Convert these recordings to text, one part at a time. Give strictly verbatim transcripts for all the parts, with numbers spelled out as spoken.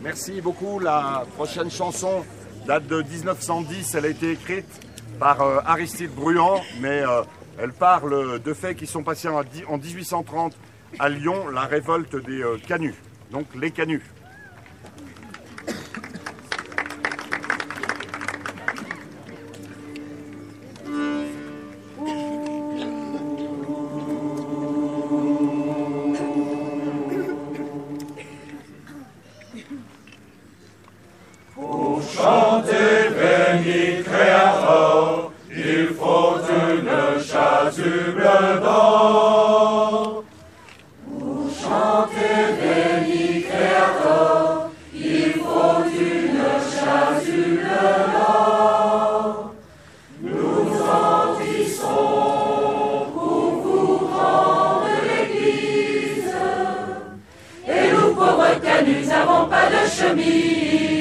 Merci beaucoup. La prochaine chanson date de mille neuf cent dix. Elle a été écrite par euh, Aristide Bruant, mais euh, elle parle de faits qui sont passés en, en mille huit cent trente à Lyon, la révolte des euh, canuts, donc les canuts. Pour chanter Béni Créateur, il faut une chasuble d'or. Pour chanter Béni Créateur, il faut une chasuble d'or. Nous entissons pour vous rendre l'église, et nous pauvres canuts n'avons pas de chemise.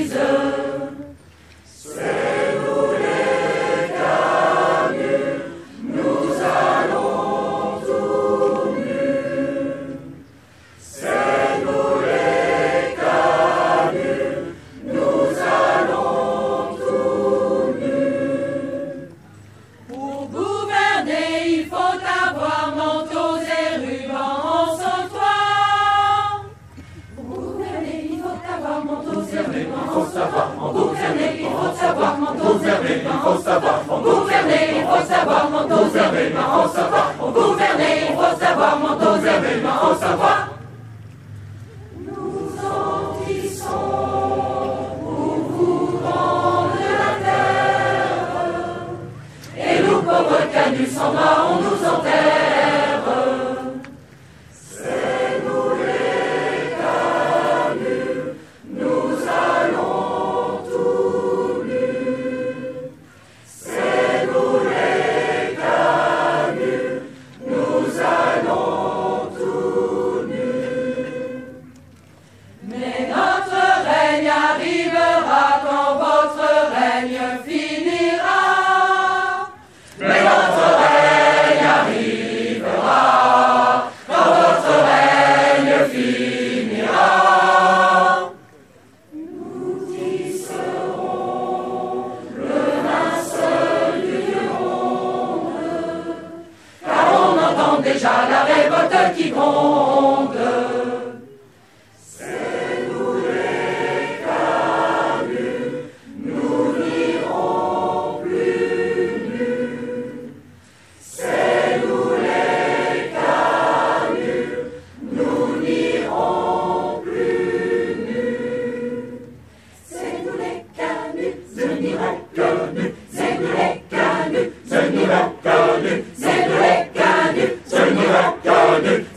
C'est nous les canuts, nous allons tout nus. C'est nous les canuts, nous allons tout nus. Pour gouverner, il faut avoir manteaux et rubans en son toit. Pour gouverner, il faut avoir manteaux et rubans en son toit. Pour gouverner, il faut savoir manteaux et rubans en son toit. Pour gouverner, il faut savoir manteaux et rubans en son toit. Pour gouverner, il faut savoir manteaux et rubans en son toit. Nous entissons pour vous rendre la terre, et nous pauvres canuts sans bras on nous enterre. C'est nous les canuts, nous allons tout nus. C'est nous les canuts, nous allons tout nus. Mais notre règne arrivera quand votre règne finira. Mais notre règne arrivera quand votre règne finira. Nous tisserons le linceul du monde, car on entend déjà la révolte qui gronde. C'est nous les canuts, nous n'irons plus nus. C'est nous les canuts, nous n'irons plus nus. C'est nous les canuts, nous n'irons que nus. C'est nous les canuts, nous n'irons que nus. C'est nous les canuts, nous n'irons que nus.